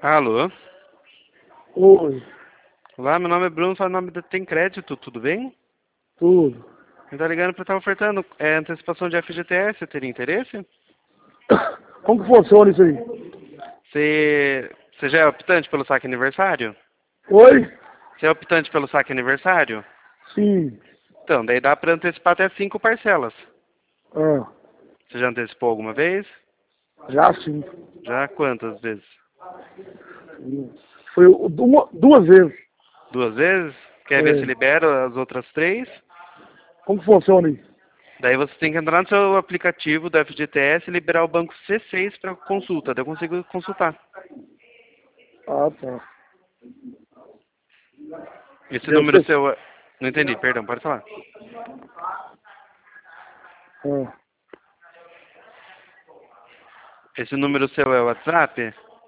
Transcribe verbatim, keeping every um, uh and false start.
Alô? Oi, Olá, meu nome é Bruno, fala nome da Tem Crédito, tudo bem? tudo. Eu tô ligando para estar ofertando é, antecipação de F G T S, você teria interesse? Como que funciona isso aí? Você, você já é optante pelo saque aniversário? Oi? Você é optante pelo saque aniversário? Sim. Então, daí dá para antecipar até cinco parcelas. Ah, Você já antecipou alguma vez? já sim. Já quantas vezes? Foi uma, duas vezes. Duas vezes? Quer ver se É, libera as outras três? como que funciona aí? Daí você tem que entrar no seu aplicativo do F G T S e liberar o banco C seis para consulta. Daí eu consigo consultar. Ah, tá. Esse Deve número ser. seu... é- Não entendi, perdão, pode falar. Ah, Esse número seu é o WhatsApp?